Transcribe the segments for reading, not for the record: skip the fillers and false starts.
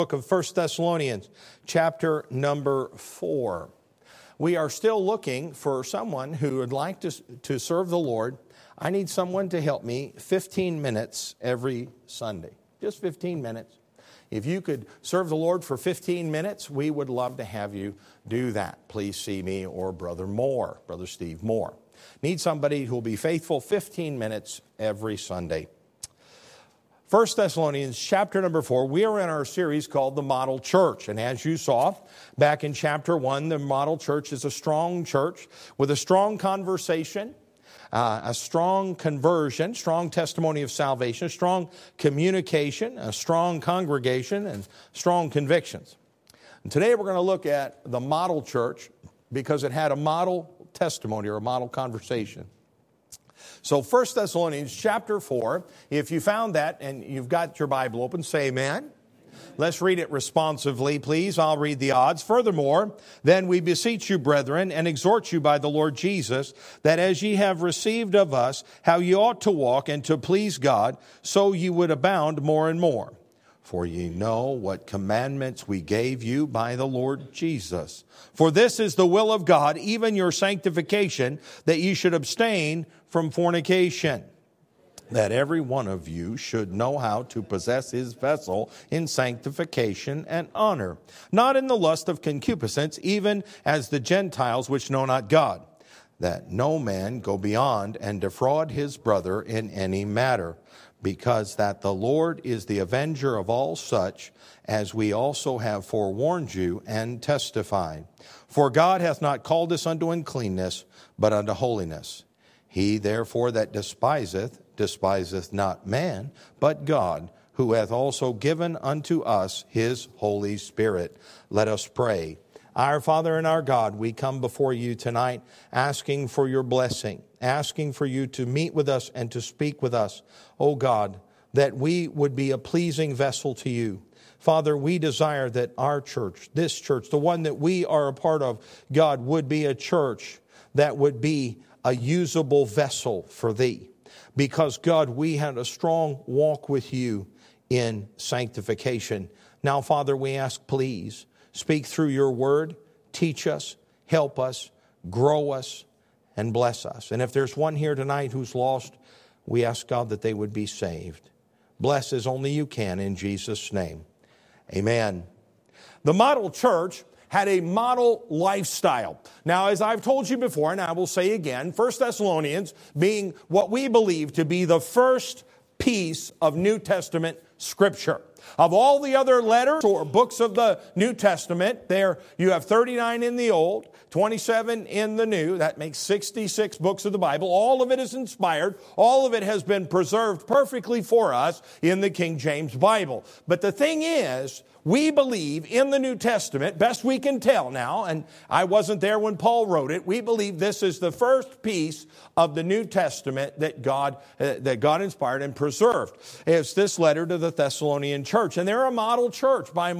Book of 1 Thessalonians, chapter number 4. We are still looking for someone who would like to serve the Lord. I need someone to help me 15 minutes every Sunday. Just 15 minutes. If you could serve the Lord for 15 minutes, we would love to have you do that. Please see me or Brother Moore, Brother Steve Moore. Need somebody who will be faithful 15 minutes every Sunday. 1 Thessalonians chapter number 4, we are in our series called The Model Church. And as you saw back in chapter 1, the model church is a strong church with a strong conversation, a strong conversion, strong testimony of salvation, strong communication, a strong congregation, and strong convictions. And today we're going to look at the model church because it had a model testimony or a model conversation. So 1 Thessalonians chapter 4, if you found that and you've got your Bible open, say amen. Let's read it responsively, please. I'll read the odds. Furthermore, then we beseech you, brethren, and exhort you by the Lord Jesus, that as ye have received of us how ye ought to walk and to please God, so ye would abound more and more. For ye know what commandments we gave you by the Lord Jesus. For this is the will of God, even your sanctification, that ye should abstain from fornication, that every one of you should know how to possess his vessel in sanctification and honor, not in the lust of concupiscence, even as the Gentiles which know not God, that no man go beyond and defraud his brother in any matter, because that the Lord is the avenger of all such, as we also have forewarned you and testified. For God hath not called us unto uncleanness, but unto holiness. He therefore that despiseth not man, but God, who hath also given unto us his Holy Spirit. Let us pray. Our Father and our God, we come before you tonight asking for your blessing, asking for you to meet with us and to speak with us. Oh God, that we would be a pleasing vessel to you. Father, we desire that our church, this church, the one that we are a part of, God, would be a church that would be a usable vessel for thee. Because, God, we had a strong walk with you in sanctification. Now, Father, we ask, please, speak through your word, teach us, help us, grow us, and bless us. And if there's one here tonight who's lost, we ask, God, that they would be saved. Bless as only you can in Jesus' name. Amen. The model church had a model lifestyle. Now, as I've told you before, and I will say again, 1 Thessalonians being what we believe to be the first piece of New Testament Scripture. Of all the other letters or books of the New Testament, there you have 39 in the Old, 27 in the New. That makes 66 books of the Bible. All of it is inspired. All of it has been preserved perfectly for us in the King James Bible. But the thing is, we believe in the New Testament, best we can tell now, and I wasn't there when Paul wrote it, we believe this is the first piece of the New Testament that God inspired and preserved. It's this letter to the Thessalonian church. And they're a model church by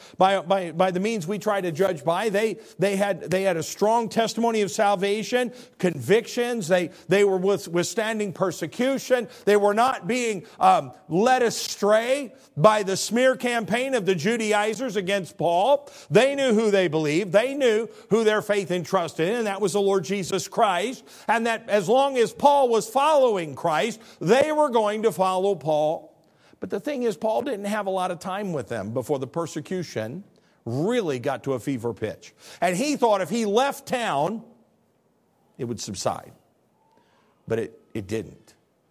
the means we try to judge by. They had a strong testimony of salvation, convictions. They were withstanding persecution. They were not being led astray by the smear campaign of the Judaizers against Paul. They knew who they believed. They knew who their faith entrusted in, and that was the Lord Jesus Christ. And that as long as Paul was following Christ, they were going to follow Paul. But the thing is, Paul didn't have a lot of time with them before the persecution really got to a fever pitch. And he thought if he left town, it would subside. But it didn't.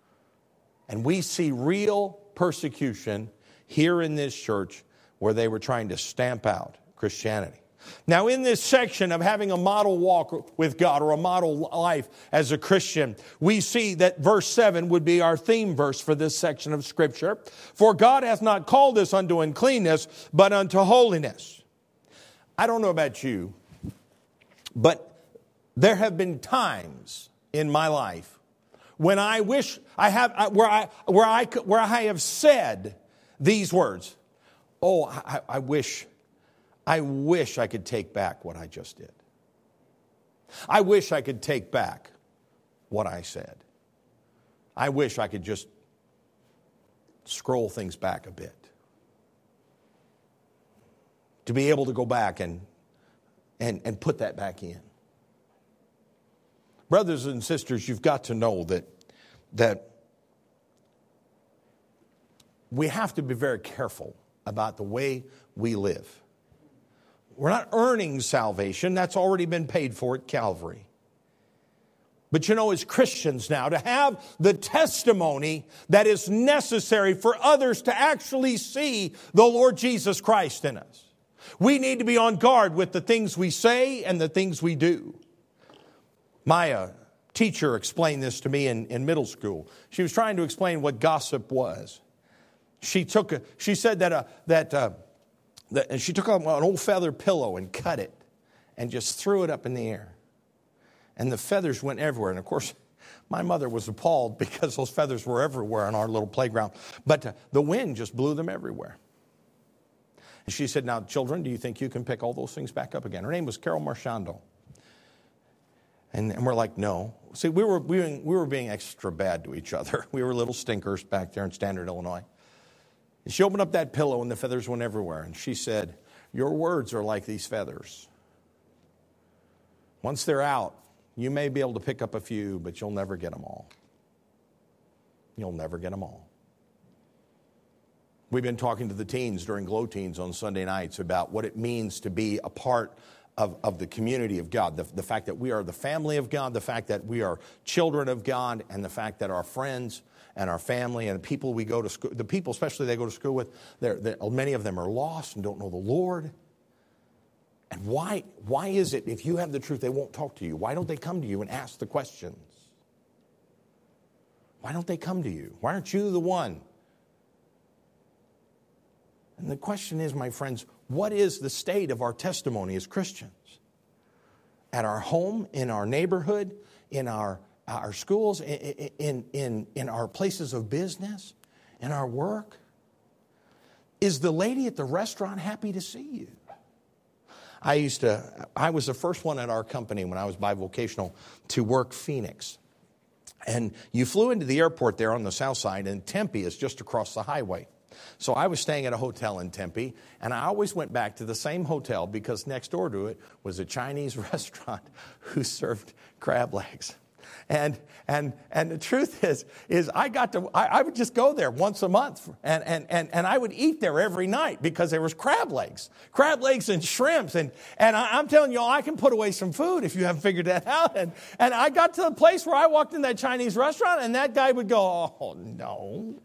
And we see real persecution here in this church where they were trying to stamp out Christianity. Now, in this section of having a model walk with God or a model life as a Christian, we see that verse 7 would be our theme verse for this section of Scripture. For God hath not called us unto uncleanness, but unto holiness. I don't know about you, but there have been times in my life when I wish I have where I have said these words. Oh, I wish I could take back what I just did. I wish I could take back what I said. I wish I could just scroll things back a bit. to be able to go back and put that back in. Brothers and sisters, you've got to know that we have to be very careful about the way we live. We're not earning salvation. That's already been paid for at Calvary. But you know, as Christians now, to have the testimony that is necessary for others to actually see the Lord Jesus Christ in us, we need to be on guard with the things we say and the things we do. My teacher explained this to me in middle school. She was trying to explain what gossip was. She said that she took an old feather pillow and cut it and just threw it up in the air. And the feathers went everywhere. And of course, my mother was appalled because those feathers were everywhere on our little playground. But the wind just blew them everywhere. And she said, now, children, do you think you can pick all those things back up again? Her name was Carol Marchando. And we're like, no. See, we were being extra bad to each other. We were little stinkers back there in Standard, Illinois. And she opened up that pillow and the feathers went everywhere. And she said, your words are like these feathers. Once they're out, you may be able to pick up a few, but you'll never get them all. You'll never get them all. We've been talking to the teens during Glow Teens on Sunday nights about what it means to be a part of the community of God. The fact that we are the family of God, the fact that we are children of God, and the fact that our friends and our family and the people we go to school, the people especially they go to school with, many of them are lost and don't know the Lord. And why is it if you have the truth they won't talk to you? Why don't they come to you and ask the questions? Why don't they come to you? Why aren't you the one? And the question is, my friends, what is the state of our testimony as Christians? At our home, in our neighborhood, in our schools, in our places of business, in our work? Is the lady at the restaurant happy to see you? I was the first one at our company when I was bivocational to work Phoenix. And you flew into the airport there on the south side, and Tempe is just across the highway. So I was staying at a hotel in Tempe, and I always went back to the same hotel because next door to it was a Chinese restaurant who served crab legs. And the truth is I would just go there once a month, and I would eat there every night because there was crab legs and shrimps, and I'm telling you all, I can put away some food if you haven't figured that out. And I got to the place where I walked in that Chinese restaurant, and that guy would go, oh no.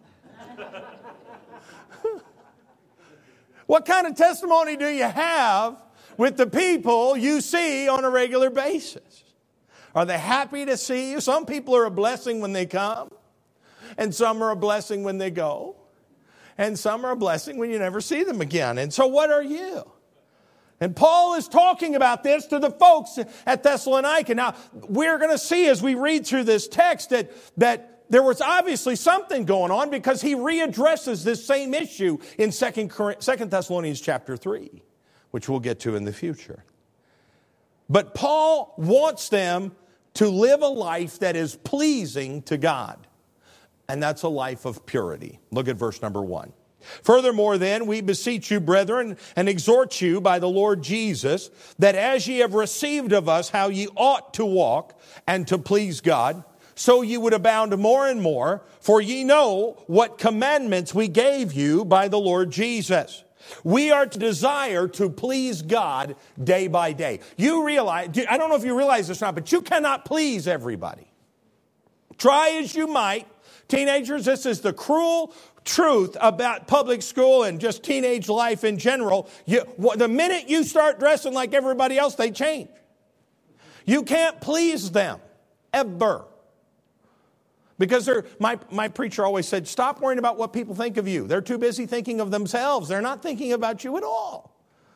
What kind of testimony do you have with the people you see on a regular basis? Are they happy to see you? Some people are a blessing when they come, and some are a blessing when they go, and some are a blessing when you never see them again. And so what are you? And Paul is talking about this to the folks at Thessalonica. Now, we're going to see as we read through this text that there was obviously something going on because he readdresses this same issue in 2 Thessalonians chapter 3, which we'll get to in the future. But Paul wants them to live a life that is pleasing to God. And that's a life of purity. Look at verse number 1. Furthermore, then, we beseech you, brethren, and exhort you by the Lord Jesus, that as ye have received of us how ye ought to walk and to please God, so ye would abound more and more, for ye know what commandments we gave you by the Lord Jesus. We are to desire to please God day by day. You realize, I don't know if you realize this or not, but you cannot please everybody. Try as you might. Teenagers, this is the cruel truth about public school and just teenage life in general. The minute you start dressing like everybody else, they change. You can't please them, ever. Because my preacher always said, stop worrying about what people think of you. They're too busy thinking of themselves. They're not thinking about you at all.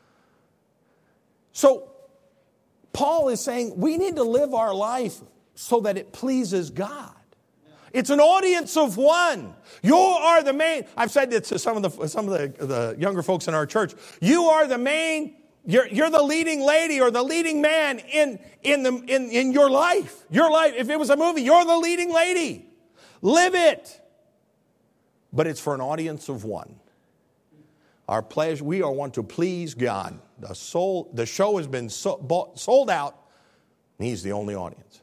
So Paul is saying we need to live our life so that it pleases God. It's an audience of one. You are the main. I've said this to some of the younger folks in our church. You are the main. You're the leading lady or the leading man in your life. Your life. If it was a movie, you're the leading lady. Live it. But it's for an audience of one. Our pleasure, we are want to please God. The show has been sold out, and He's the only audience.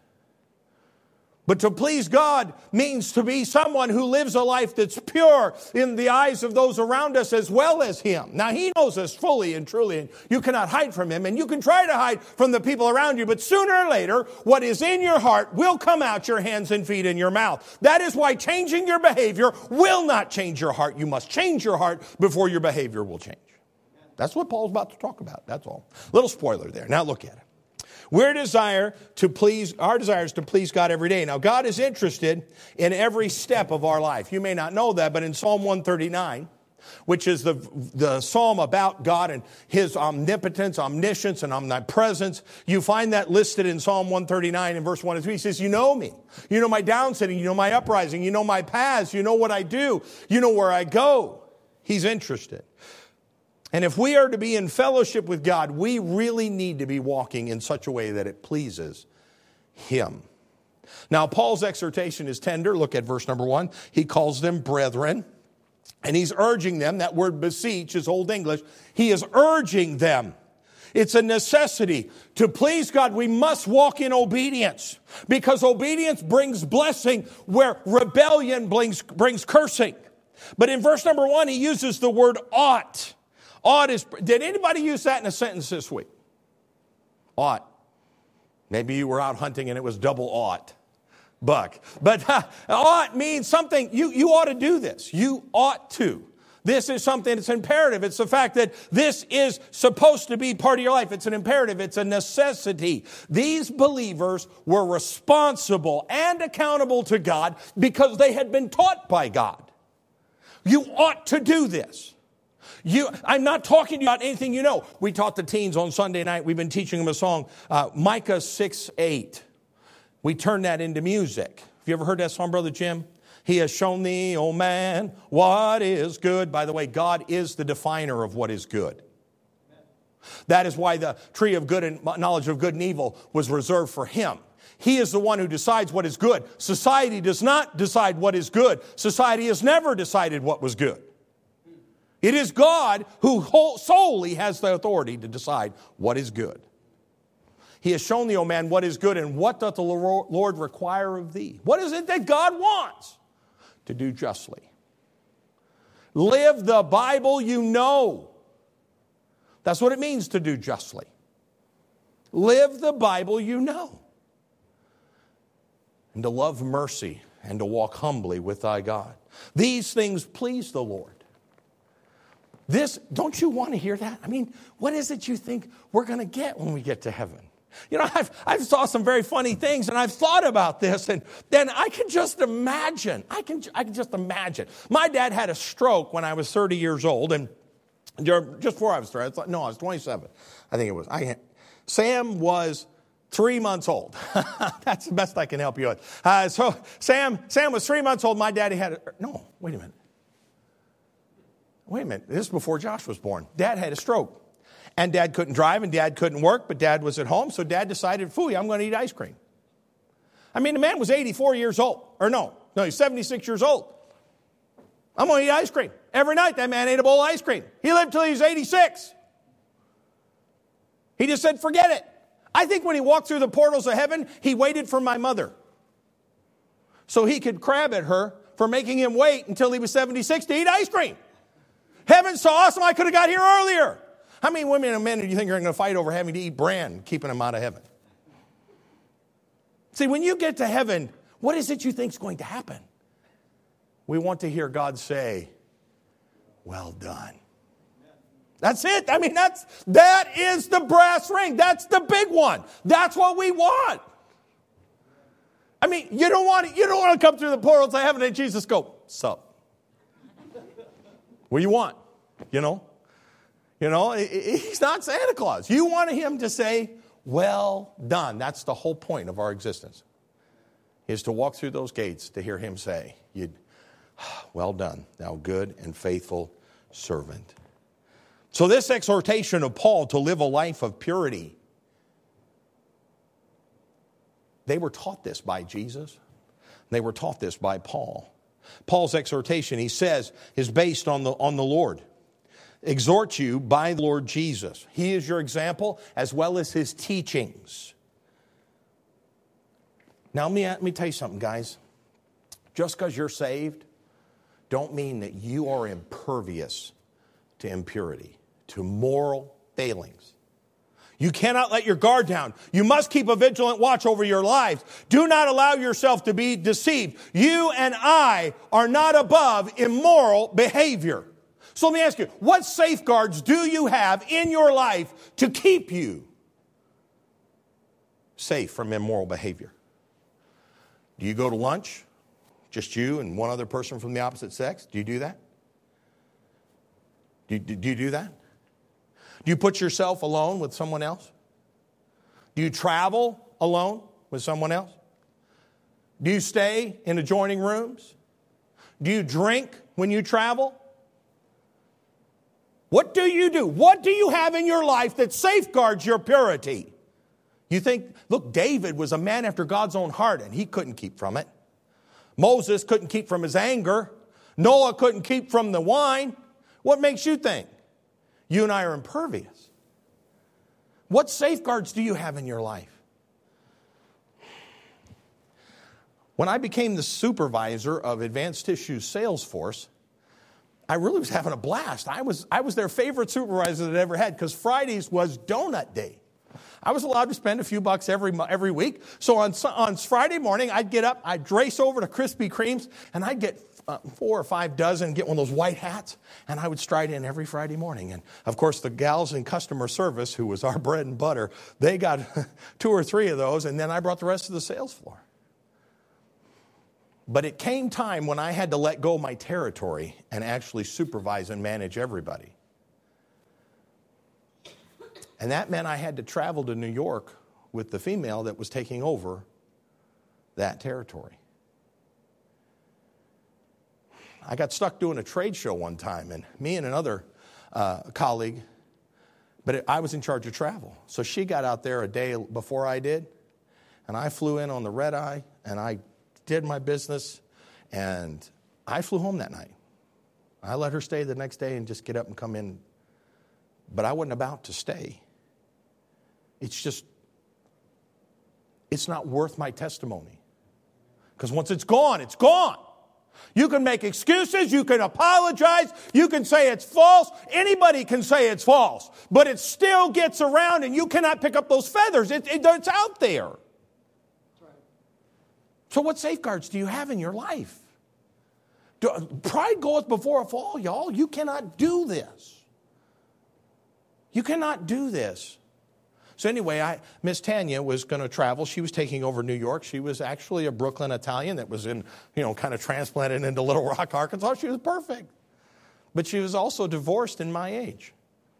But to please God means to be someone who lives a life that's pure in the eyes of those around us as well as Him. Now, He knows us fully and truly, and you cannot hide from Him, and you can try to hide from the people around you, but sooner or later, what is in your heart will come out your hands and feet and your mouth. That is why changing your behavior will not change your heart. You must change your heart before your behavior will change. That's what Paul's about to talk about. That's all. Little spoiler there. Now look at it. Our desire is to please God every day. Now, God is interested in every step of our life. You may not know that, but in Psalm 139, which is the psalm about God and His omnipotence, omniscience, and omnipresence, you find that listed in Psalm 139 in verse 1 and 3. He says, you know me. You know my downsitting. You know my uprising. You know my paths. You know what I do. You know where I go. He's interested. And if we are to be in fellowship with God, we really need to be walking in such a way that it pleases Him. Now, Paul's exhortation is tender. Look at verse number 1. He calls them brethren, and he's urging them. That word beseech is Old English. He is urging them. It's a necessity. To please God, we must walk in obedience, because obedience brings blessing where rebellion brings cursing. But in verse number 1, he uses the word ought. Ought is, did anybody use that in a sentence this week? Ought. Maybe you were out hunting and it was double ought. Buck. But ought means something, you ought to do this. You ought to. This is something that's imperative. It's the fact that this is supposed to be part of your life. It's an imperative. It's a necessity. These believers were responsible and accountable to God because they had been taught by God. You ought to do this. I'm not talking to you about anything you know. We taught the teens on Sunday night. We've been teaching them a song, Micah 6:8. We turned that into music. Have you ever heard that song, Brother Jim? He has shown thee, O man, what is good. By the way, God is the definer of what is good. That is why the tree of good and knowledge of good and evil was reserved for Him. He is the one who decides what is good. Society does not decide what is good. Society has never decided what was good. It is God who solely has the authority to decide what is good. He has shown thee, O man, what is good, and what doth the Lord require of thee? What is it that God wants? To do justly. Live the Bible you know. That's what it means to do justly. Live the Bible you know. And to love mercy and to walk humbly with thy God. These things please the Lord. Don't you want to hear that? I mean, what is it you think we're going to get when we get to heaven? You know, I've saw some very funny things, and I've thought about this, and then I can just imagine. I can just imagine. My dad had a stroke when I was 30 years old, and just before I was 30, I was 27. I think it was. Sam was 3 months old. That's the best I can help you with. So Sam was 3 months old. My daddy had no, wait a minute. This is before Josh was born. Dad had a stroke. And Dad couldn't drive and Dad couldn't work, but Dad was at home. So Dad decided, phooey, I'm going to eat ice cream. I mean, the man was 84 years old. Or no, he's 76 years old. I'm going to eat ice cream. Every night that man ate a bowl of ice cream. He lived till he was 86. He just said, forget it. I think when he walked through the portals of heaven, he waited for my mother. So he could crab at her for making him wait until he was 76 to eat ice cream. Heaven's so awesome, I could have got here earlier. How many women and men do you think are going to fight over having to eat bran, keeping them out of heaven? See, when you get to heaven, what is it you think is going to happen? We want to hear God say, well done. That's it. I mean, that is the brass ring. That's the big one. That's what we want. I mean, you don't want to come through the portals of heaven and Jesus go, sup. What do you want? You know, he's not Santa Claus. You want him to say, well done. That's the whole point of our existence, is to walk through those gates to hear him say, well done, thou good and faithful servant. So this exhortation of Paul to live a life of purity, they were taught this by Jesus. They were taught this by Paul. Paul's exhortation, he says, is based on the Lord. exhort you by the Lord Jesus. He is your example as well as his teachings. Now, let me tell you something, guys. Just because you're saved, don't mean that you are impervious to impurity, to moral failings. You cannot let your guard down. You must keep a vigilant watch over your lives. Do not allow yourself to be deceived. You and I are not above immoral behavior. So let me ask you, what safeguards do you have in your life to keep you safe from immoral behavior? Do you go to lunch, just you and one other person from the opposite sex? Do you do that? Do you do that? Do you put yourself alone with someone else? Do you travel alone with someone else? Do you stay in adjoining rooms? Do you drink when you travel? What do you do? What do you have in your life that safeguards your purity? You think, look, David was a man after God's own heart, and he couldn't keep from it. Moses couldn't keep from his anger. Noah couldn't keep from the wine. What makes you think you and I are impervious? What safeguards do you have in your life? When I became the supervisor of Advanced Tissue sales force, I really was having a blast. I was their favorite supervisor that ever had, because Fridays was donut day. I was allowed to spend a few bucks every week. So on Friday morning, I'd get up, I'd race over to Krispy Kreme's, and I'd get 4 or 5 dozen, get one of those white hats, and I would stride in every Friday morning. And, of course, the gals in customer service, who was our bread and butter, they got 2 or 3 of those, and then I brought the rest of the sales floor. But it came time when I had to let go of my territory and actually supervise and manage everybody. And that meant I had to travel to New York with the female that was taking over that territory. I got stuck doing a trade show one time, and me and another colleague, but I was in charge of travel. So she got out there a day before I did, and I flew in on the red eye, and I did my business, and I flew home that night. I let her stay the next day and just get up and come in, but I wasn't about to stay. It's not worth my testimony. Because once it's gone, it's gone. You can make excuses, you can apologize, you can say it's false. Anybody can say it's false, but it still gets around, and you cannot pick up those feathers. It's out there. So what safeguards do you have in your life? Pride goeth before a fall, y'all. You cannot do this. You cannot do this. So anyway, Miss Tanya was going to travel. She was taking over New York. She was actually a Brooklyn Italian that was kind of transplanted into Little Rock, Arkansas. She was perfect. But she was also divorced in my age.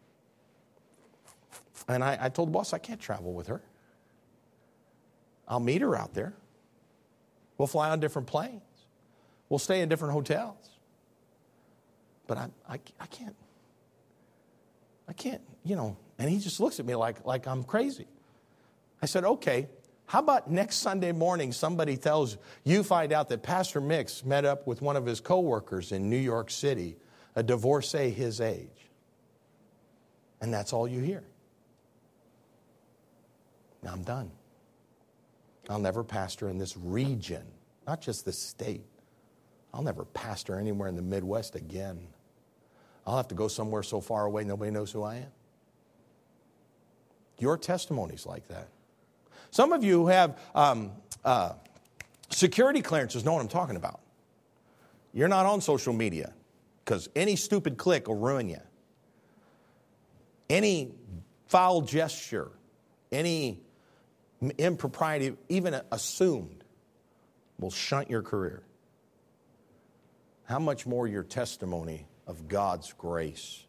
And I told the boss, I can't travel with her. I'll meet her out there. We'll fly on different planes. We'll stay in different hotels. But I can't. I can't, And he just looks at me like I'm crazy. I said, okay, how about next Sunday morning somebody tells you, find out that Pastor Mix met up with one of his coworkers in New York City, a divorcee his age. And that's all you hear. Now I'm done. I'll never pastor in this region, not just this state. I'll never pastor anywhere in the Midwest again. I'll have to go somewhere so far away nobody knows who I am. Your testimony's like that. Some of you who have security clearances know what I'm talking about. You're not on social media because any stupid click will ruin you. Any foul gesture, any impropriety, even assumed, will shunt your career. How much more your testimony of God's grace?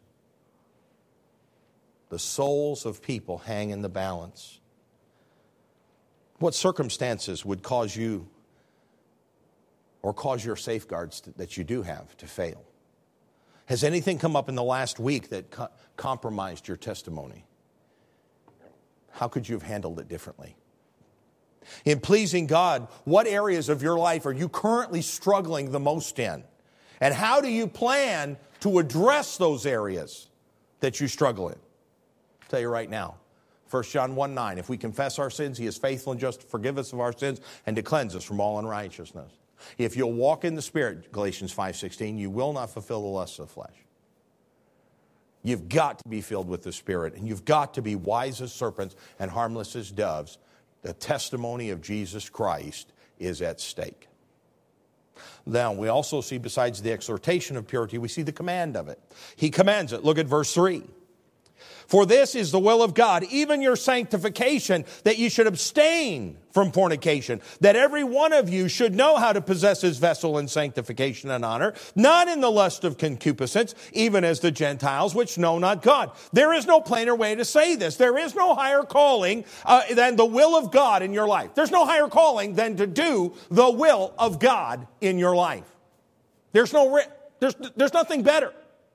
The souls of people hang in the balance. What circumstances would cause you or cause your safeguards that you do have to fail? Has anything come up in the last week that compromised your testimony? How could you have handled it differently? In pleasing God, what areas of your life are you currently struggling the most in? And how do you plan to address those areas? that you struggle in? I'll tell you right now. 1 John 1:9, if we confess our sins, he is faithful and just to forgive us of our sins and to cleanse us from all unrighteousness. If you'll walk in the Spirit, Galatians 5:16, you will not fulfill the lusts of the flesh. You've got to be filled with the Spirit, and you've got to be wise as serpents and harmless as doves. The testimony of Jesus Christ is at stake. Now, we also see, besides the exhortation of purity, we see the command of it. He commands it. Look at verse 3. For this is the will of God, even your sanctification, that you should abstain from fornication, that every one of you should know how to possess his vessel in sanctification and honor, not in the lust of concupiscence, even as the Gentiles which know not God. There is no plainer way to say this. There is no higher calling than the will of God in your life. There's no higher calling than to do the will of God in your life. There's nothing better.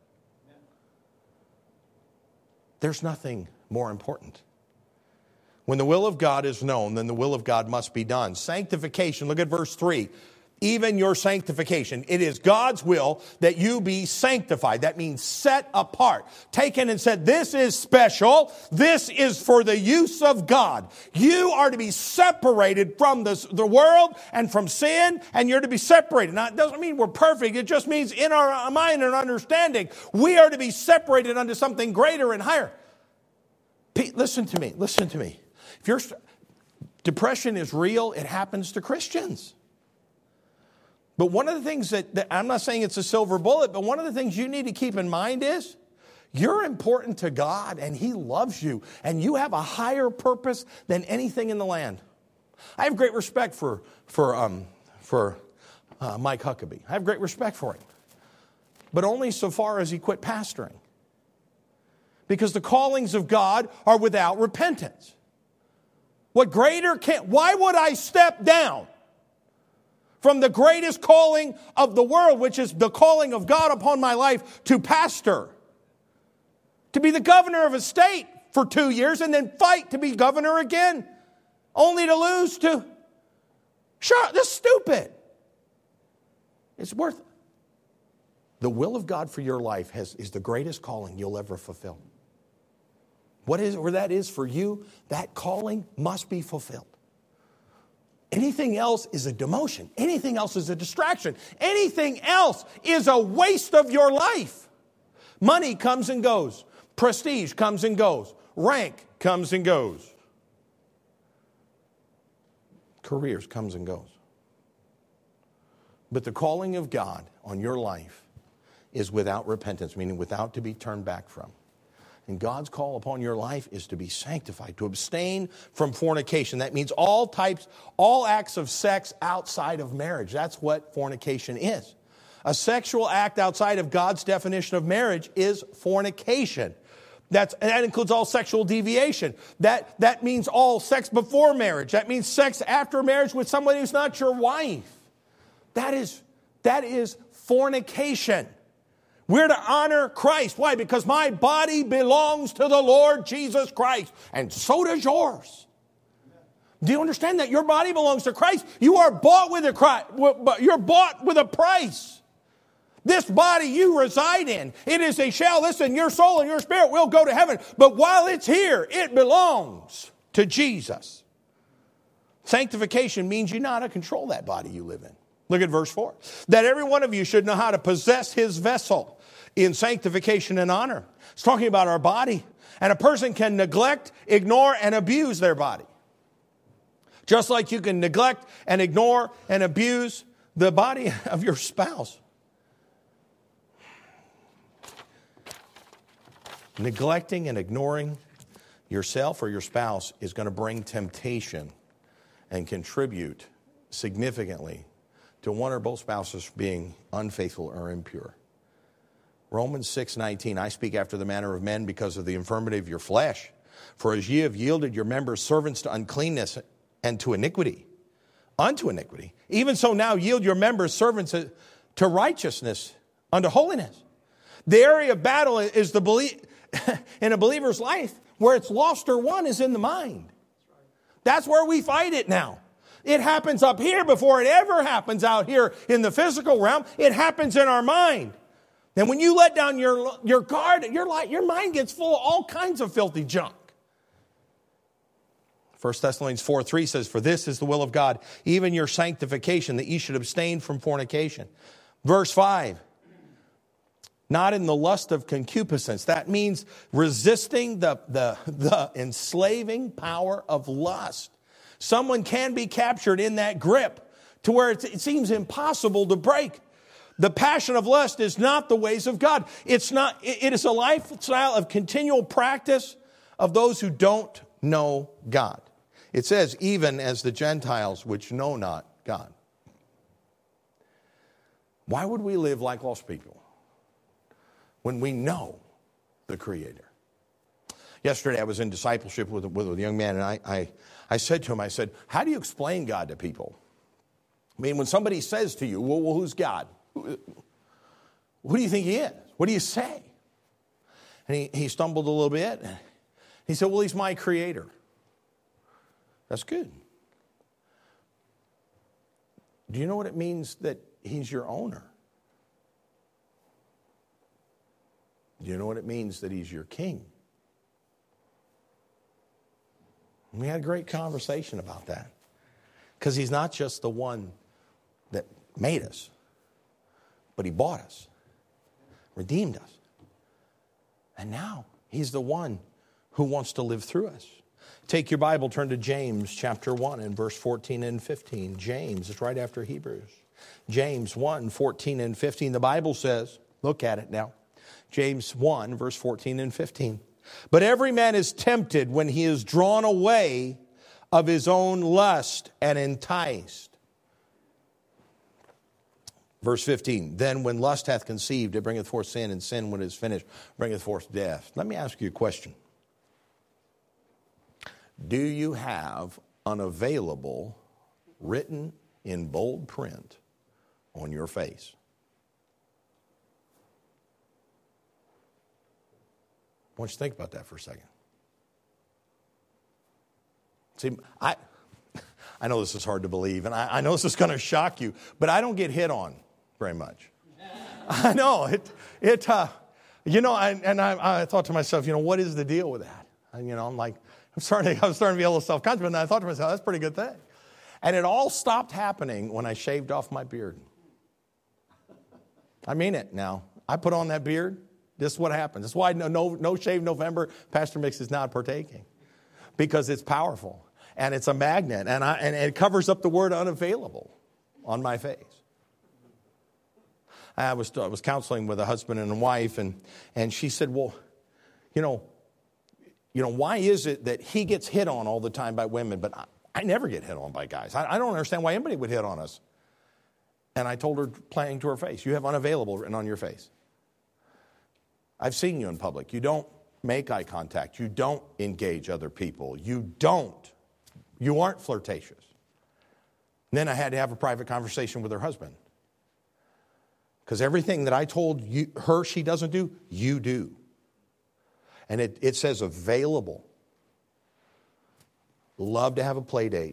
There's nothing more important. When the will of God is known, then the will of God must be done. Sanctification, look at verse 3. Even your sanctification. It is God's will that you be sanctified. That means set apart. Taken and said, this is special. This is for the use of God. You are to be separated from the world and from sin, and you're to be separated. Now, it doesn't mean we're perfect. It just means in our mind and understanding, we are to be separated unto something greater and higher. Listen to me. If depression is real, it happens to Christians. But one of the things that I'm not saying it's a silver bullet, but one of the things you need to keep in mind is you're important to God and he loves you and you have a higher purpose than anything in the land. I have great respect for Mike Huckabee. I have great respect for him. But only so far as he quit pastoring. Because the callings of God are without repentance. Why would I step down from the greatest calling of the world, which is the calling of God upon my life, to pastor? To be the governor of a state for 2 years and then fight to be governor again, only to lose to... Sure, this is stupid. It's worth it. The will of God for your life is the greatest calling you'll ever fulfill. Where that is for you, that calling must be fulfilled. Anything else is a demotion. Anything else is a distraction. Anything else is a waste of your life. Money comes and goes. Prestige comes and goes. Rank comes and goes. Careers comes and goes. But the calling of God on your life is without repentance, meaning without to be turned back from. And God's call upon your life is to be sanctified, to abstain from fornication. That means all acts of sex outside of marriage. That's what fornication is. A sexual act outside of God's definition of marriage is fornication. That includes all sexual deviation. That means all sex before marriage. That means sex after marriage with somebody who's not your wife. That is fornication. We're to honor Christ. Why? Because my body belongs to the Lord Jesus Christ, and so does yours. Do you understand that your body belongs to Christ? You are bought with you're bought with a price. This body you reside in, it is a shell. Listen, your soul and your spirit will go to heaven. But while it's here, it belongs to Jesus. Sanctification means you know how to control that body you live in. Look at verse 4. That every one of you should know how to possess his vessel in sanctification and honor. It's talking about our body. And a person can neglect, ignore, and abuse their body. Just like you can neglect and ignore and abuse the body of your spouse. Neglecting and ignoring yourself or your spouse is going to bring temptation and contribute significantly to one or both spouses being unfaithful or impure. Romans 6:19, I speak after the manner of men because of the infirmity of your flesh. For as ye have yielded your members servants to uncleanness and to iniquity, unto iniquity, even so now yield your members servants to righteousness, unto holiness. The area of battle is the belief in a believer's life where it's lost or won is in the mind. That's where we fight it now. It happens up here before it ever happens out here in the physical realm. It happens in our mind. And when you let down your guard, your mind gets full of all kinds of filthy junk. 1 Thessalonians 4:3 says, "For this is the will of God, even your sanctification, that ye should abstain from fornication." Verse 5, "Not in the lust of concupiscence." That means resisting the enslaving power of lust. Someone can be captured in that grip to where it seems impossible to break. The passion of lust is not the ways of God. It is a lifestyle of continual practice of those who don't know God. It says, even as the Gentiles which know not God. Why would we live like lost people when we know the Creator? Yesterday I was in discipleship with a young man, and I said to him, I said, how do you explain God to people? I mean, when somebody says to you, well, who's God? Who do you think he is? What do you say? And he stumbled a little bit. He said, well, he's my creator. That's good. Do you know what it means that he's your owner? Do you know what it means that he's your king? And we had a great conversation about that. Because he's not just the one that made us, but he bought us, redeemed us. And now he's the one who wants to live through us. Take your Bible, turn to James chapter 1 and verse 14 and 15. James, it's right after Hebrews. James 1, 14 and 15. The Bible says, look at it now. James 1, verse 14 and 15. But every man is tempted when he is drawn away of his own lust and enticed. Verse 15. Then when lust hath conceived, it bringeth forth sin, and sin, when it is finished, bringeth forth death. Let me ask you a question. Do you have unavailable written in bold print on your face? I want you to think about that for a second. See, I know this is hard to believe, and I know this is going to shock you, but I don't get hit on very much. I know I thought to myself, what is the deal with that? And, I'm like, I was starting to be a little self-conscious, and I thought to myself, that's a pretty good thing. And it all stopped happening when I shaved off my beard. I mean it now. I put on that beard. This is what happens. That's why no shave November, Pastor Mix is not partaking. Because it's powerful. And it's a magnet. And it covers up the word unavailable on my face. I was counseling with a husband and a wife, and she said, well, why is it that he gets hit on all the time by women, but I never get hit on by guys? I don't understand why anybody would hit on us. And I told her, playing to her face, you have unavailable written on your face. I've seen you in public. You don't make eye contact. You don't engage other people. You aren't flirtatious. And then I had to have a private conversation with her husband. Because everything that I told her she doesn't do, you do. And it says available. Love to have a play date.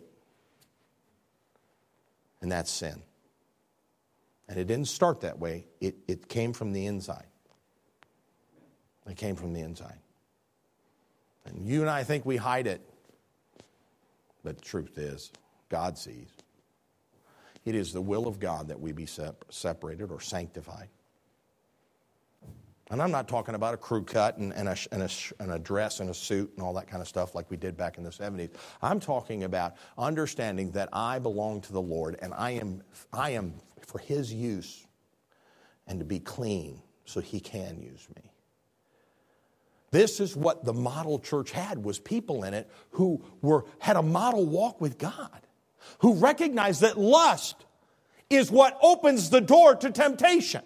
And that's sin. And it didn't start that way. It came from the inside. It came from the inside. And you and I think we hide it. But the truth is, God sees. It is the will of God that we be separated or sanctified. And I'm not talking about a crew cut and a dress and a suit and all that kind of stuff like we did back in the 70s. I'm talking about understanding that I belong to the Lord and I am for His use and to be clean so He can use me. This is what the model church had, was people in it who had a model walk with God, who recognized that lust is what opens the door to temptation.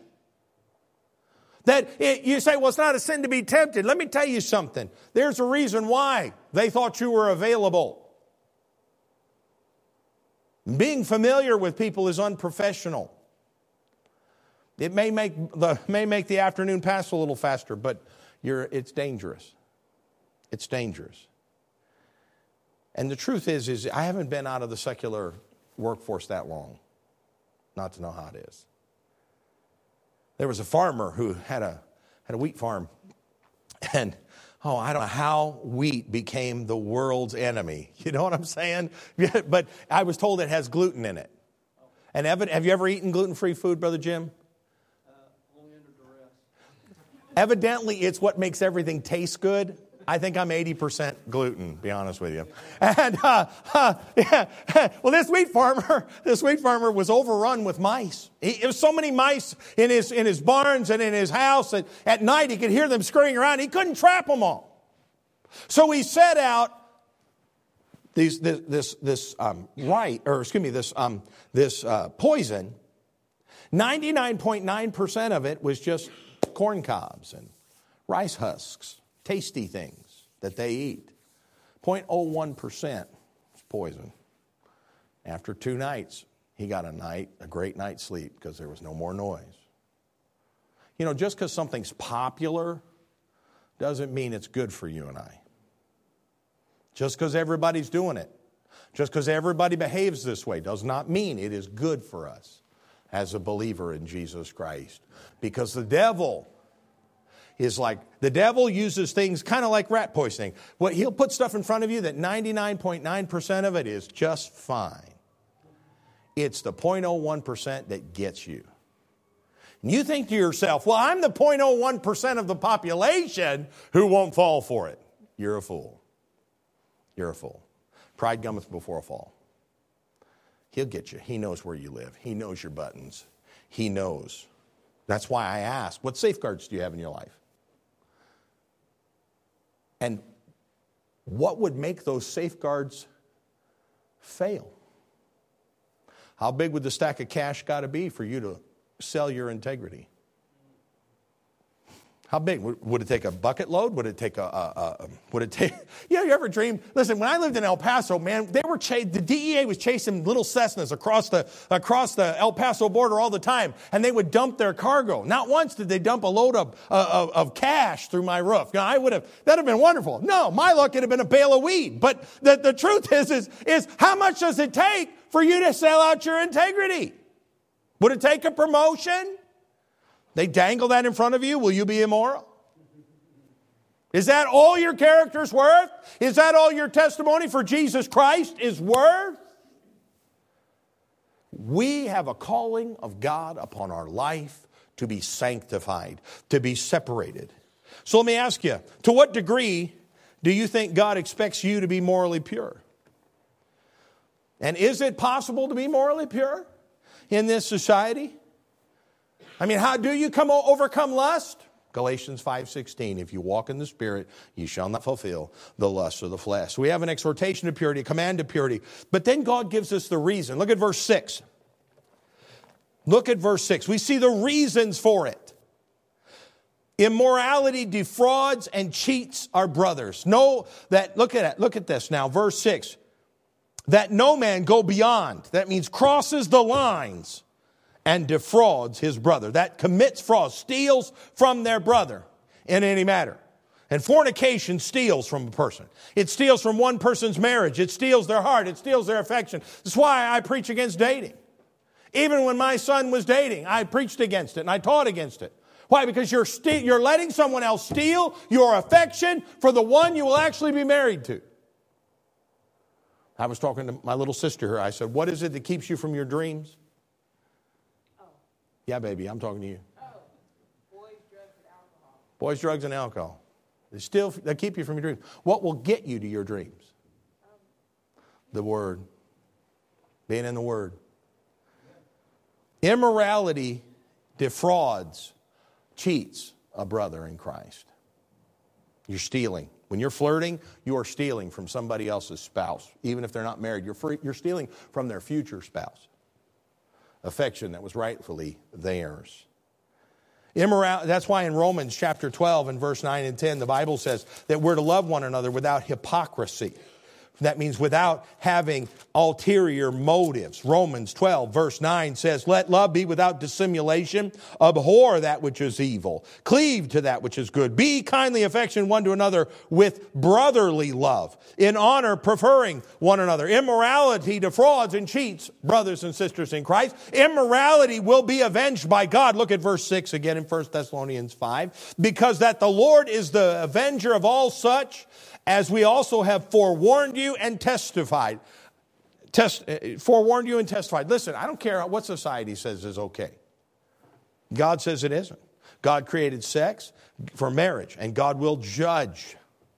You say, well, it's not a sin to be tempted. Let me tell you something. There's a reason why they thought you were available. Being familiar with people is unprofessional. It may make the afternoon pass a little faster, but it's dangerous. It's dangerous. And the truth is I haven't been out of the secular workforce that long not to know how it is. There was a farmer who had a wheat farm. And, I don't know how wheat became the world's enemy. You know what I'm saying? But I was told it has gluten in it. And have you ever eaten gluten-free food, Brother Jim? Only under duress. Evidently, it's what makes everything taste good. I think I'm 80% gluten, to be honest with you. And yeah. Well, this wheat farmer was overrun with mice. There was so many mice in his barns and in his house that at night he could hear them scurrying around. He couldn't trap them all. So he set out this poison. 99.9% of it was just corn cobs and rice husks. Tasty things that they eat. 0.01% is poison. After 2 nights, he got a great night's sleep because there was no more noise. You know, just because something's popular doesn't mean it's good for you and I. Just because everybody's doing it, just because everybody behaves this way does not mean it is good for us as a believer in Jesus Christ. Because the devil uses things kind of like rat poisoning. Well, he'll put stuff in front of you that 99.9% of it is just fine. It's the 0.01% that gets you. And you think to yourself, well, I'm the 0.01% of the population who won't fall for it. You're a fool. You're a fool. Pride cometh before a fall. He'll get you. He knows where you live. He knows your buttons. He knows. That's why I ask, what safeguards do you have in your life? And what would make those safeguards fail? How big would the stack of cash got to be for you to sell your integrity? How big? Would it take a bucket load? Would it take you ever dream? Listen, when I lived in El Paso, man, the DEA was chasing little Cessnas across the El Paso border all the time, and they would dump their cargo. Not once did they dump a load of cash through my roof. That'd have been wonderful. No, my luck would have been a bale of weed. But the truth is how much does it take for you to sell out your integrity? Would it take a promotion? They dangle that in front of you. Will you be immoral? Is that all your character's worth? Is that all your testimony for Jesus Christ is worth? We have a calling of God upon our life to be sanctified, to be separated. So let me ask you, to what degree do you think God expects you to be morally pure? And is it possible to be morally pure in this society? I mean, how do you overcome lust? Galatians 5:16, if you walk in the Spirit, you shall not fulfill the lusts of the flesh. So we have an exhortation to purity, a command to purity. But then God gives us the reason. Look at verse 6. Look at verse 6. We see the reasons for it. Immorality defrauds and cheats our brothers. Look at this now, verse 6. That no man go beyond. That means crosses the lines and defrauds his brother. That commits fraud, steals from their brother in any matter. And fornication steals from a person. It steals from one person's marriage. It steals their heart. It steals their affection. That's why I preach against dating. Even when my son was dating, I preached against it and I taught against it. Why? Because you're letting someone else steal your affection for the one you will actually be married to. I was talking to my little sister here. I said, what is it that keeps you from your dreams? Yeah, baby, I'm talking to you. Boys, drugs, and alcohol. Boys, drugs, and alcohol. They keep you from your dreams. What will get you to your dreams? The Word. Being in the Word. Immorality defrauds, cheats a brother in Christ. You're stealing. When you're flirting, you are stealing from somebody else's spouse. Even if they're not married, you're stealing from their future spouse. Affection that was rightfully theirs. That's why in Romans chapter 12 and verse 9 and 10, the Bible says that we're to love one another without hypocrisy. That means without having ulterior motives. Romans 12 verse 9 says, let love be without dissimulation. Abhor that which is evil. Cleave to that which is good. Be kindly affectioned one to another with brotherly love. In honor, preferring one another. Immorality defrauds and cheats, brothers and sisters in Christ. Immorality will be avenged by God. Look at verse 6 again in 1 Thessalonians 5. Because that the Lord is the avenger of all such, as we also have forewarned you and testified. Forewarned you and testified. Listen, I don't care what society says is okay. God says it isn't. God created sex for marriage, and God will judge.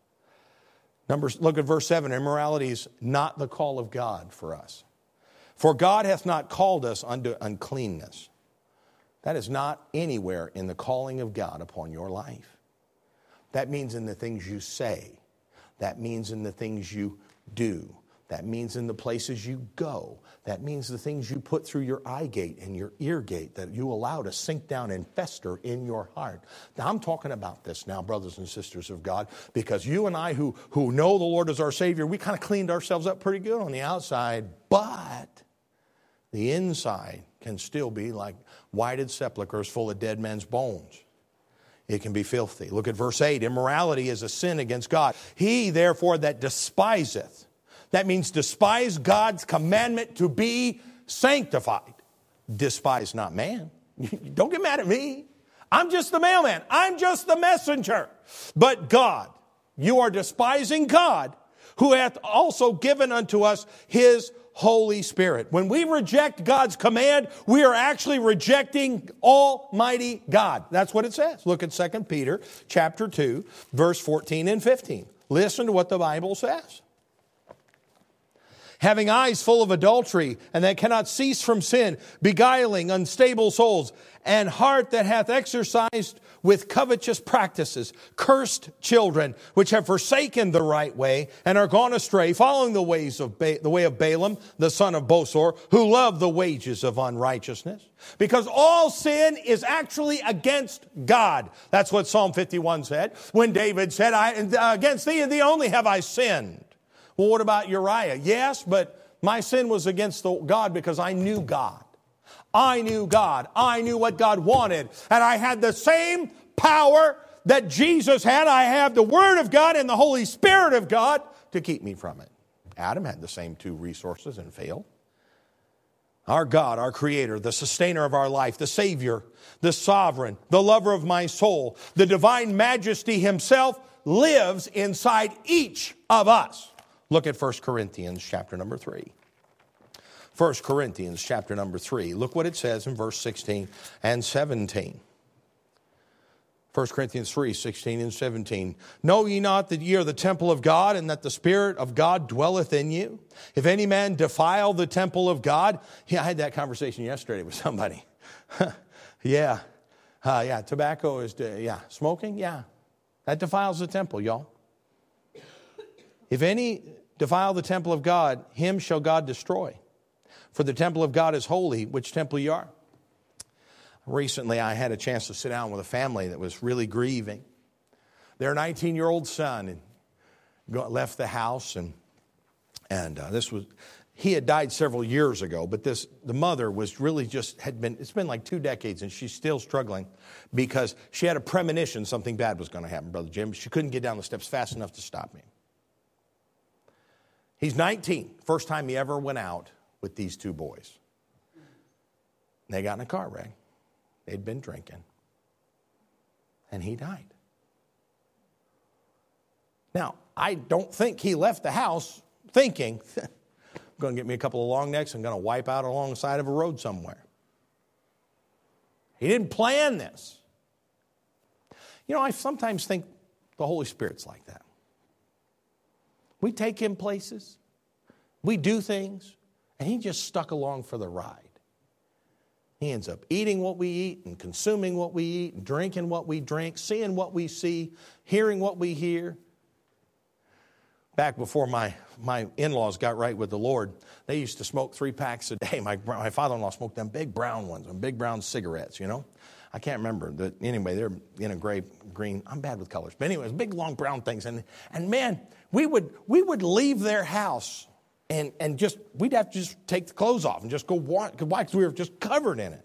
Look at verse 7. Immorality is not the call of God for us. For God hath not called us unto uncleanness. That is not anywhere in the calling of God upon your life. That means in the things you say. That means in the things you do. That means in the places you go. That means the things you put through your eye gate and your ear gate that you allow to sink down and fester in your heart. Now, I'm talking about this now, brothers and sisters of God, because you and I who know the Lord as our Savior, we kind of cleaned ourselves up pretty good on the outside, but the inside can still be like whited sepulchres full of dead men's bones. It can be filthy. Look at verse 8. Immorality is a sin against God. He, therefore, that despiseth. That means despise God's commandment to be sanctified. Despise not man. Don't get mad at me. I'm just the mailman. I'm just the messenger. But God, you are despising God, who hath also given unto us his Holy Spirit. When we reject God's command, we are actually rejecting Almighty God. That's what it says. Look at 2 Peter chapter 2, verse 14 and 15. Listen to what the Bible says. Having eyes full of adultery, and that cannot cease from sin, beguiling unstable souls, and heart that hath exercised with covetous practices, cursed children, which have forsaken the right way, and are gone astray, following the way of Balaam, the son of Bosor, who loved the wages of unrighteousness. Because all sin is actually against God. That's what Psalm 51 said. When David said, against thee and thee only have I sinned. Well, what about Uriah? Yes, but my sin was against God because I knew God. I knew God. I knew what God wanted. And I had the same power that Jesus had. I have the Word of God and the Holy Spirit of God to keep me from it. Adam had the same two resources and failed. Our God, our Creator, the sustainer of our life, the Savior, the Sovereign, the lover of my soul, the divine majesty Himself lives inside each of us. Look at 1 Corinthians chapter number 3. 1 Corinthians chapter number 3. Look what it says in verse 16 and 17. 1 Corinthians 3, 16 and 17. Know ye not that ye are the temple of God, and that the Spirit of God dwelleth in you? If any man defile the temple of God. Yeah, I had that conversation yesterday with somebody. Yeah. Tobacco is, smoking, that defiles the temple, y'all. If any defile the temple of God, him shall God destroy. For the temple of God is holy, which temple you are. Recently, I had a chance to sit down with a family that was really grieving. Their 19-year-old son left the house, and he had died several years ago. But the mother was really it's been like 2 decades, and she's still struggling because she had a premonition something bad was going to happen, Brother Jim. She couldn't get down the steps fast enough to stop me. He's 19, first time he ever went out with these 2 boys. They got in a car wreck. They'd been drinking. And he died. Now, I don't think he left the house thinking, I'm going to get me a couple of long necks and going to wipe out along the side of a road somewhere. He didn't plan this. You know, I sometimes think the Holy Spirit's like that. We take him places, we do things, and he just stuck along for the ride. He ends up eating what we eat and consuming what we eat and drinking what we drink, seeing what we see, hearing what we hear. Back before my in-laws got right with the Lord, they used to smoke 3 packs a day. My father-in-law smoked them big brown ones, them big brown cigarettes, you know. I can't remember. Anyway, they're in a gray, green. I'm bad with colors. But anyways, big, long, brown things. And man, we would leave their house and just, we'd have to just take the clothes off and just go walk. Why? Because we were just covered in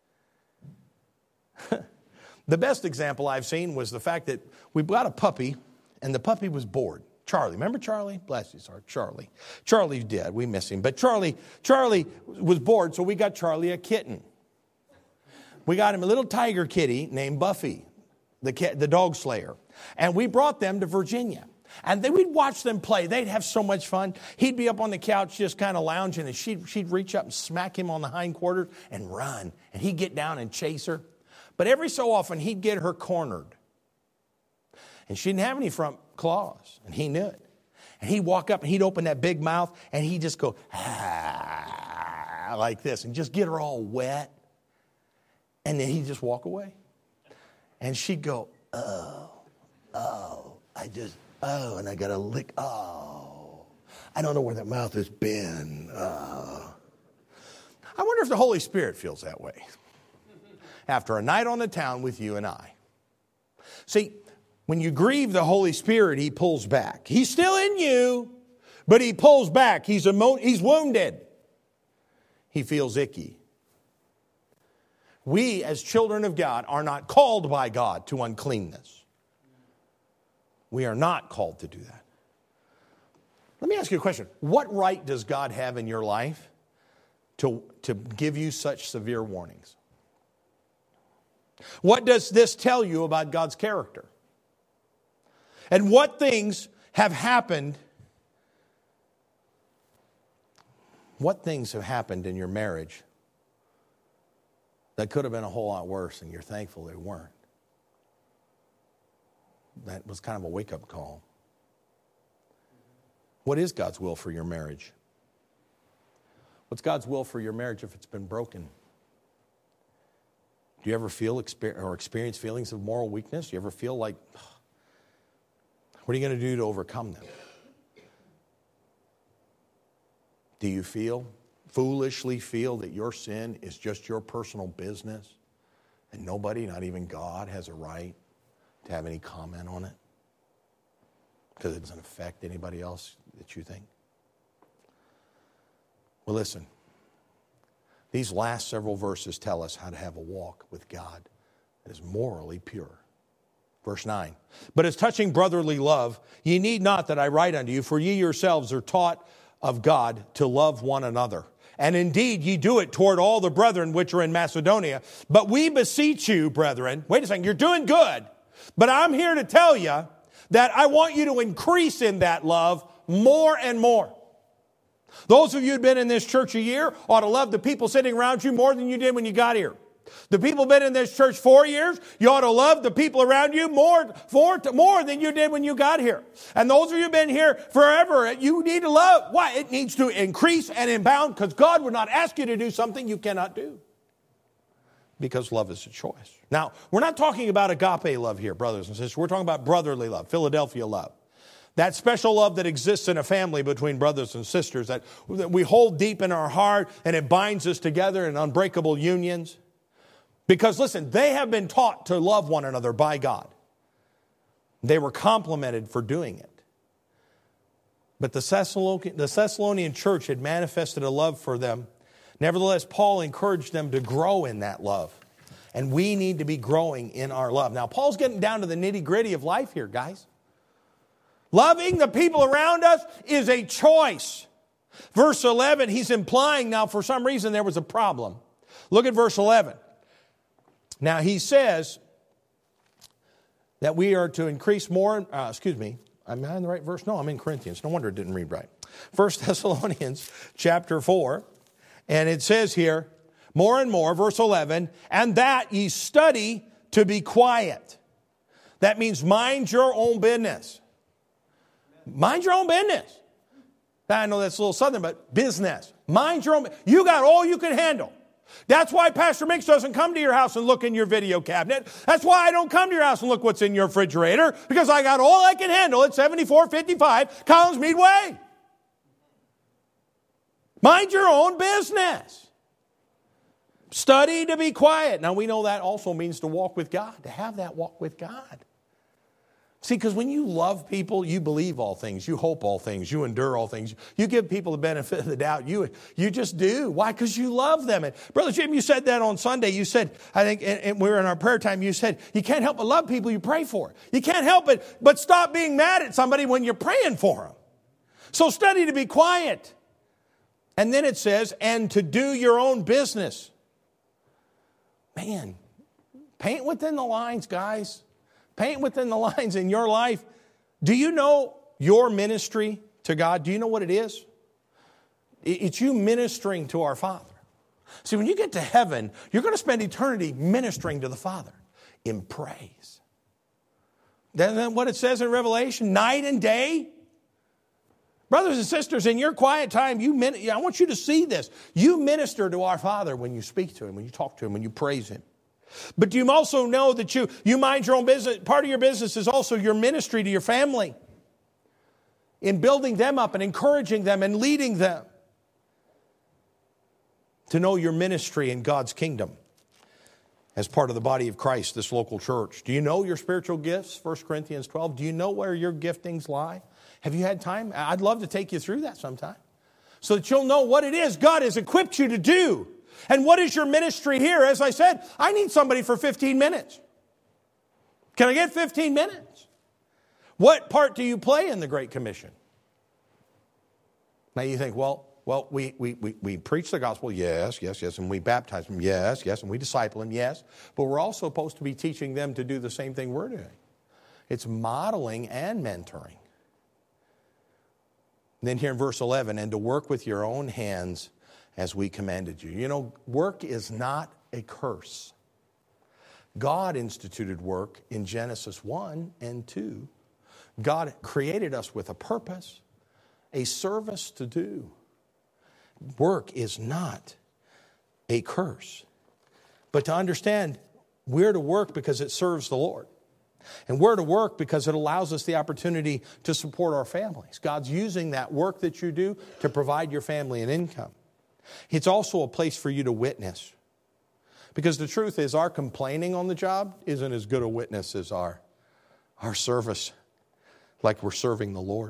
it. The best example I've seen was the fact that we got a puppy, and the puppy was bored. Charlie. Remember Charlie? Bless his heart. Charlie. Charlie's dead. We miss him. But Charlie was bored, so we got Charlie a kitten. We got him a little tiger kitty named Buffy, the dog slayer. And we brought them to Virginia. And then we'd watch them play. They'd have so much fun. He'd be up on the couch just kind of lounging, and she'd reach up and smack him on the hindquarters and run. And he'd get down and chase her. But every so often, he'd get her cornered. And she didn't have any front claws, and he knew it. And he'd walk up, and he'd open that big mouth, and he'd just go, like this, and just get her all wet. And then he'd just walk away. And she'd go, and I got to lick, I don't know where that mouth has been. I wonder if the Holy Spirit feels that way after a night on the town with you and I. See, when you grieve the Holy Spirit, He pulls back. He's still in you, but He pulls back. He's wounded. He feels icky. We, as children of God, are not called by God to uncleanness. We are not called to do that. Let me ask you a question. What right does God have in your life to give you such severe warnings? What does this tell you about God's character? And what things have happened? What things have happened in your marriage that could have been a whole lot worse, and you're thankful they weren't? That was kind of a wake-up call. What is God's will for your marriage? What's God's will for your marriage if it's been broken? Do you ever feel or experience feelings of moral weakness? Do you ever feel like, what are you going to do to overcome them? Do you foolishly feel that your sin is just your personal business and nobody, not even God, has a right to have any comment on it because it doesn't affect anybody else that you think? Well, listen. These last several verses tell us how to have a walk with God that is morally pure. Verse 9. But as touching brotherly love, ye need not that I write unto you, for ye yourselves are taught of God to love one another. And indeed, ye do it toward all the brethren which are in Macedonia. But we beseech you, brethren, wait a second, you're doing good. But I'm here to tell you that I want you to increase in that love more and more. Those of you who've been in this church a year ought to love the people sitting around you more than you did when you got here. The people who've been in this church 4 years, you ought to love the people around you more than you did when you got here. And those of you who've been here forever, you need to love. Why? It needs to increase and abound, because God would not ask you to do something you cannot do. Because love is a choice. Now, we're not talking about agape love here, brothers and sisters. We're talking about brotherly love, Philadelphia love. That special love that exists in a family between brothers and sisters that we hold deep in our heart, and it binds us together in unbreakable unions. Because listen, they have been taught to love one another by God. They were complimented for doing it. But the Thessalonian church had manifested a love for them. Nevertheless, Paul encouraged them to grow in that love. And we need to be growing in our love. Now, Paul's getting down to the nitty-gritty of life here, guys. Loving the people around us is a choice. Verse 11, he's implying now for some reason there was a problem. Look at verse 11. Now he says that we are to increase more. Am I in the right verse? No, I'm in Corinthians. No wonder it didn't read right. 1 Thessalonians chapter 4. And it says here, more and more, verse 11, and that ye study to be quiet. That means mind your own business. Mind your own business. Now, I know that's a little southern, but business. Mind your own. You got all you can handle. That's why Pastor Mix doesn't come to your house and look in your video cabinet. That's why I don't come to your house and look what's in your refrigerator, because I got all I can handle at 7455 Collins Mead Way. Mind your own business. Study to be quiet. Now we know that also means to walk with God, to have that walk with God. See, because when you love people, you believe all things, you hope all things, you endure all things. You give people the benefit of the doubt. You just do. Why? Because you love them. And Brother Jim, you said that on Sunday. You said, I think, and we were in our prayer time, you said, you can't help but love people you pray for. You can't help it but stop being mad at somebody when you're praying for them. So study to be quiet. And then it says, and to do your own business. Man, paint within the lines, guys. Paint within the lines in your life. Do you know your ministry to God? Do you know what it is? It's you ministering to our Father. See, when you get to heaven, you're going to spend eternity ministering to the Father in praise. Then what it says in Revelation, night and day. Brothers and sisters, in your quiet time, I want you to see this. You minister to our Father when you speak to Him, when you talk to Him, when you praise Him. But you also know that you mind your own business. Part of your business is also your ministry to your family. In building them up and encouraging them and leading them. To know your ministry in God's kingdom. As part of the body of Christ, this local church. Do you know your spiritual gifts? 1 Corinthians 12. Do you know where your giftings lie? Have you had time? I'd love to take you through that sometime. So that you'll know what it is God has equipped you to do. And what is your ministry here? As I said, I need somebody for 15 minutes. Can I get 15 minutes? What part do you play in the Great Commission? Now you think, well, we preach the gospel, yes, and we baptize them, yes, and we disciple them, yes. But we're also supposed to be teaching them to do the same thing we're doing. It's modeling and mentoring. And then here in verse 11, and to work with your own hands as we commanded you. You know, work is not a curse. God instituted work in Genesis 1 and 2. God created us with a purpose, a service to do. Work is not a curse. But to understand, we're to work because it serves the Lord. And we're to work because it allows us the opportunity to support our families. God's using that work that you do to provide your family an income. It's also a place for you to witness. Because the truth is, our complaining on the job isn't as good a witness as our service, like we're serving the Lord.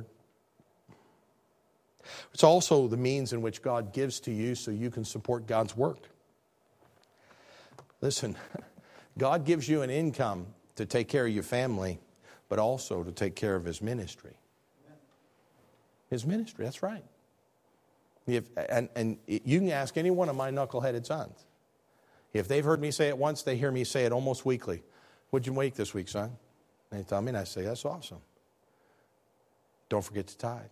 It's also the means in which God gives to you so you can support God's work. Listen, God gives you an income to take care of your family, but also to take care of His ministry. His ministry, that's right. And you can ask any one of my knuckleheaded sons. If they've heard me say it once, they hear me say it almost weekly. What'd you make this week, son? And they tell me, and I say, that's awesome. Don't forget to tithe.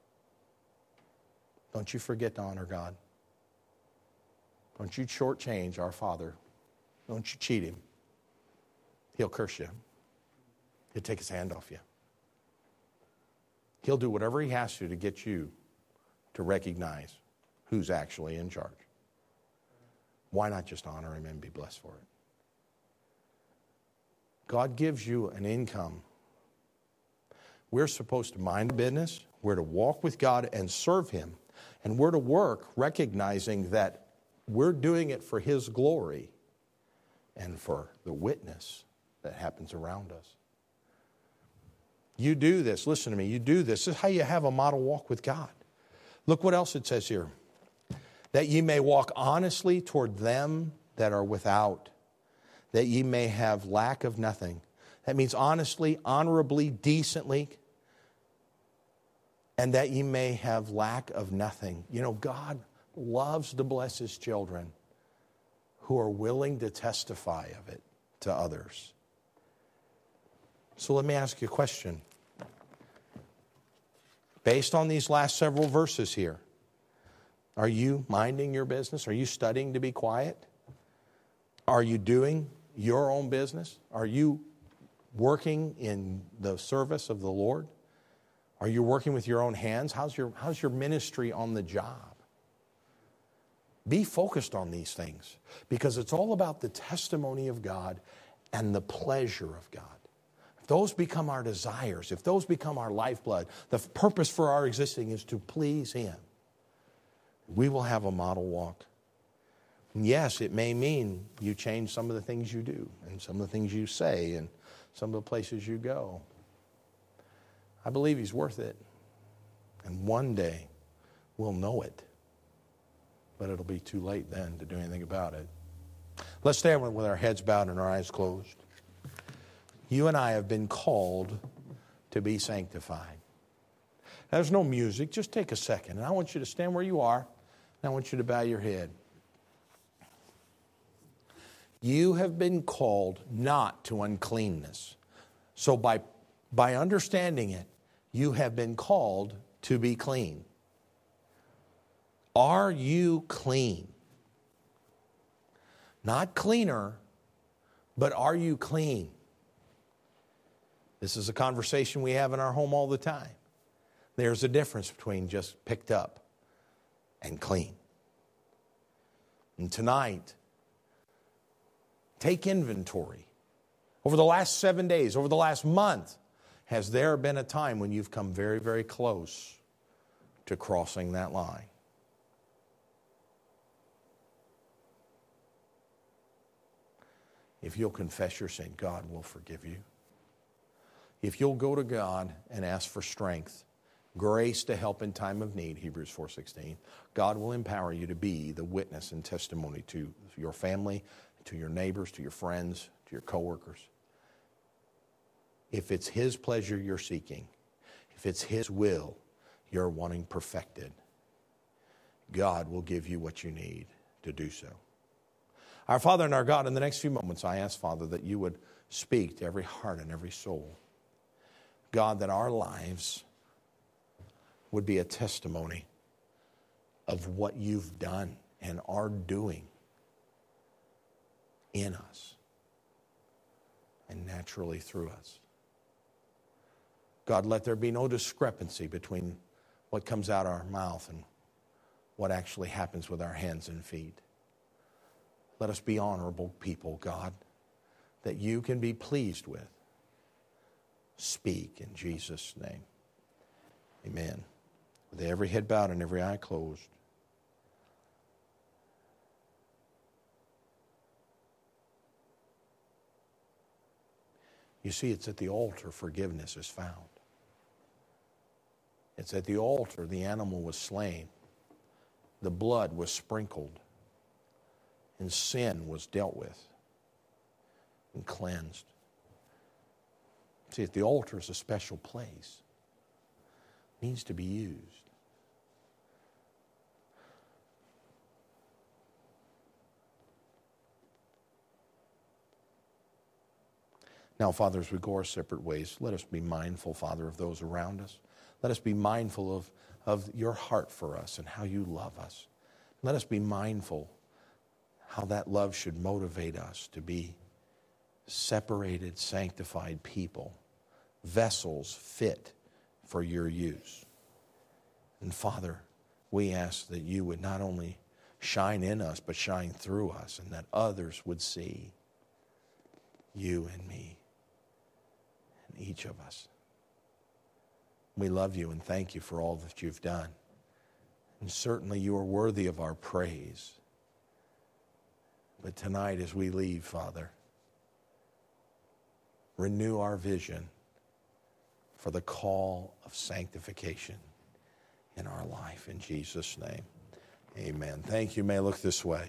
Don't you forget to honor God. Don't you shortchange our Father. Don't you cheat Him. He'll curse you. He'll take His hand off you. He'll do whatever He has to get you to recognize who's actually in charge. Why not just honor Him and be blessed for it? God gives you an income. We're supposed to mind the business. We're to walk with God and serve Him. And we're to work recognizing that we're doing it for His glory and for the witness that happens around us. You do this. Listen to me. You do this. This is how you have a model walk with God. Look what else it says here. That ye may walk honestly toward them that are without, that ye may have lack of nothing. That means honestly, honorably, decently, and that ye may have lack of nothing. You know, God loves to bless His children who are willing to testify of it to others. So let me ask you a question. Based on these last several verses here, are you minding your business? Are you studying to be quiet? Are you doing your own business? Are you working in the service of the Lord? Are you working with your own hands? How's your ministry on the job? Be focused on these things because it's all about the testimony of God and the pleasure of God. If those become our desires, if those become our lifeblood, the purpose for our existing is to please Him. We will have a model walk. And yes, it may mean you change some of the things you do and some of the things you say and some of the places you go. I believe He's worth it. And one day we'll know it. But it'll be too late then to do anything about it. Let's stand with our heads bowed and our eyes closed. You and I have been called to be sanctified. There's no music. Just take a second. And I want you to stand where you are. And I want you to bow your head. You have been called not to uncleanness. So by understanding it, you have been called to be clean. Are you clean? Not cleaner, but are you clean? This is a conversation we have in our home all the time. There's a difference between just picked up and clean. And tonight, take inventory. Over the last 7 days, over the last month, has there been a time when you've come very, very close to crossing that line? If you'll confess your sin, God will forgive you. If you'll go to God and ask for strength, grace to help in time of need, Hebrews 4:16, God will empower you to be the witness and testimony to your family, to your neighbors, to your friends, to your coworkers. If it's His pleasure you're seeking, if it's His will you're wanting perfected, God will give you what you need to do so. Our Father and our God, in the next few moments, I ask, Father, that you would speak to every heart and every soul. God, that our lives would be a testimony of what you've done and are doing in us and naturally through us. God, let there be no discrepancy between what comes out of our mouth and what actually happens with our hands and feet. Let us be honorable people, God, that you can be pleased with. Speak in Jesus' name. Amen. With every head bowed and every eye closed. You see, it's at the altar forgiveness is found. It's at the altar the animal was slain. The blood was sprinkled. And sin was dealt with and cleansed. See, at the altar is a special place. It needs to be used. Now, Father, as we go our separate ways, let us be mindful, Father, of those around us. Let us be mindful of your heart for us and how you love us. Let us be mindful how that love should motivate us to be separated, sanctified people, vessels fit for your use. And Father, we ask that you would not only shine in us, but shine through us, and that others would see you and me and each of us. We love you and thank you for all that you've done. And certainly you are worthy of our praise. But tonight as we leave, Father, renew our vision for the call of sanctification in our life. In Jesus' name, amen. Thank you. May I look this way.